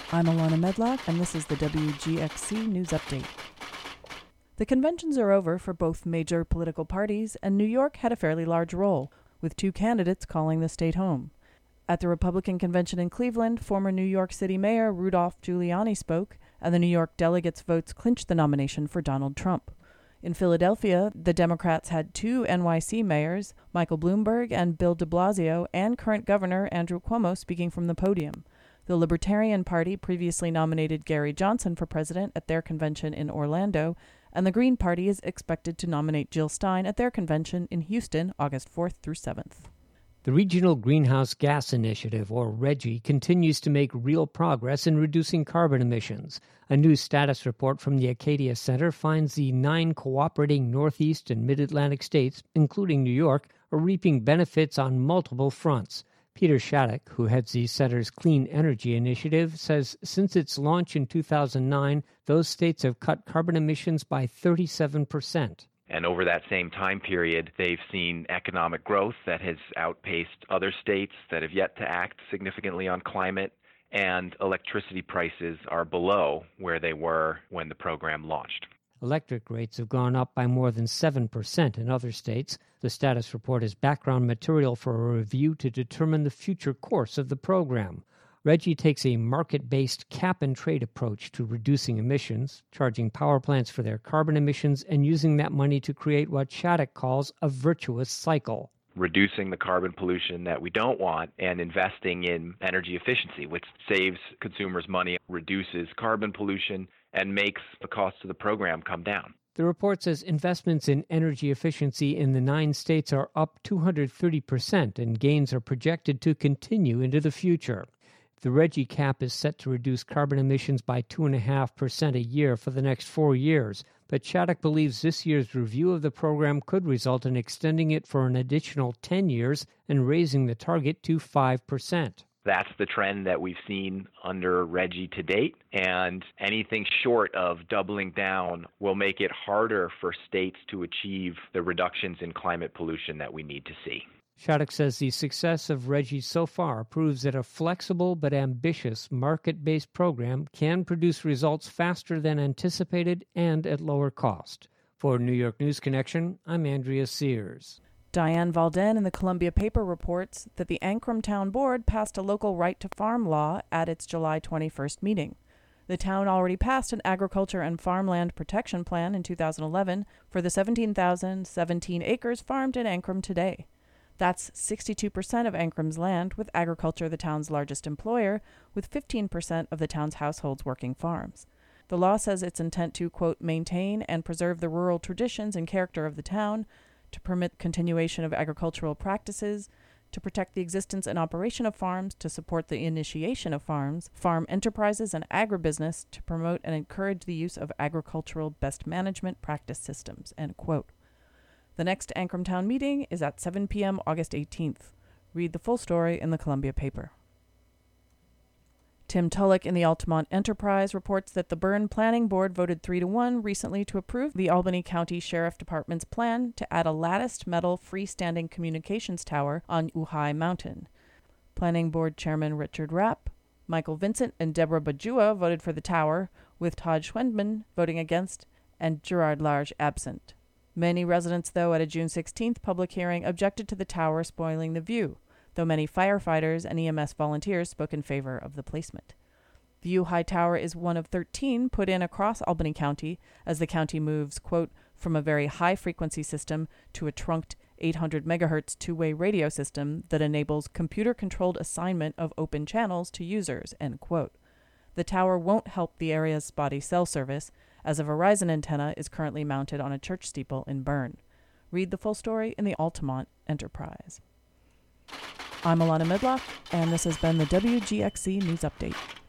I'm Alana Medlock, and this is the WGXC News Update. The conventions are over for both major political parties, and New York had a fairly large role, with 2 candidates calling the state home. At the Republican convention in Cleveland, former New York City Mayor Rudolph Giuliani spoke, and the New York delegates' votes clinched the nomination for Donald Trump. In Philadelphia, the Democrats had 2 NYC mayors, Michael Bloomberg and Bill de Blasio, and current Governor Andrew Cuomo speaking from the podium. The Libertarian Party previously nominated Gary Johnson for president at their convention in Orlando, and the Green Party is expected to nominate Jill Stein at their convention in Houston, August 4th through 7th. The Regional Greenhouse Gas Initiative, or RGGI, continues to make real progress in reducing carbon emissions. A new status report from the Acadia Center finds the 9 cooperating Northeast and Mid-Atlantic states, including New York, are reaping benefits on multiple fronts. Peter Shattuck, who heads the center's Clean Energy Initiative, says since its launch in 2009, those states have cut carbon emissions by 37%. And over that same time period, they've seen economic growth that has outpaced other states that have yet to act significantly on climate, and electricity prices are below where they were when the program launched. Electric rates have gone up by more than 7% in other states. The status report is background material for a review to determine the future course of the program. RGGI takes a market-based cap-and-trade approach to reducing emissions, charging power plants for their carbon emissions and using that money to create what Shattuck calls a virtuous cycle. Reducing the carbon pollution that we don't want and investing in energy efficiency, which saves consumers money, reduces carbon pollution, and makes the cost of the program come down. The report says investments in energy efficiency in the 9 states are up 230%, and gains are projected to continue into the future. The RGGI cap is set to reduce carbon emissions by 2.5% a year for the next 4 years, but Shattuck believes this year's review of the program could result in extending it for an additional 10 years and raising the target to 5%. That's the trend that we've seen under RGGI to date, and anything short of doubling down will make it harder for states to achieve the reductions in climate pollution that we need to see. Shattuck says the success of RGGI so far proves that a flexible but ambitious market-based program can produce results faster than anticipated and at lower cost. For New York News Connection, I'm Andrea Sears. Diane Valden in the Columbia Paper reports that the Ancrum Town Board passed a local right to farm law at its July 21st meeting. The town already passed an agriculture and farmland protection plan in 2011 for the 17,017 acres farmed in Ancrum today. That's 62% of Ancrum's land, with agriculture the town's largest employer, with 15% of the town's households working farms. The law says its intent to, quote, maintain and preserve the rural traditions and character of the town, to permit continuation of agricultural practices, to protect the existence and operation of farms, to support the initiation of farms, farm enterprises, and agribusiness, to promote and encourage the use of agricultural best management practice systems, end quote. The next Ancrum Town meeting is at 7 p.m. August 18th. Read the full story in the Columbia Paper. Tim Tulloch in the Altamont Enterprise reports that the Byrne Planning Board voted 3-1 recently to approve the Albany County Sheriff Department's plan to add a latticed metal freestanding communications tower on Ojai Mountain. Planning Board Chairman Richard Rapp, Michael Vincent, and Deborah Bajua voted for the tower, with Todd Schwendman voting against and Gerard Large absent. Many residents, though, at a June 16th public hearing objected to the tower spoiling the view, though many firefighters and EMS volunteers spoke in favor of the placement. The Ojai Tower is one of 13 put in across Albany County as the county moves, quote, from a very high-frequency system to a trunked 800 megahertz two-way radio system that enables computer-controlled assignment of open channels to users, end quote. The tower won't help the area's spotty cell service, as a Verizon antenna is currently mounted on a church steeple in Byrne. Read the full story in the Altamont Enterprise. I'm Alana Medlock, and this has been the WGXC News Update.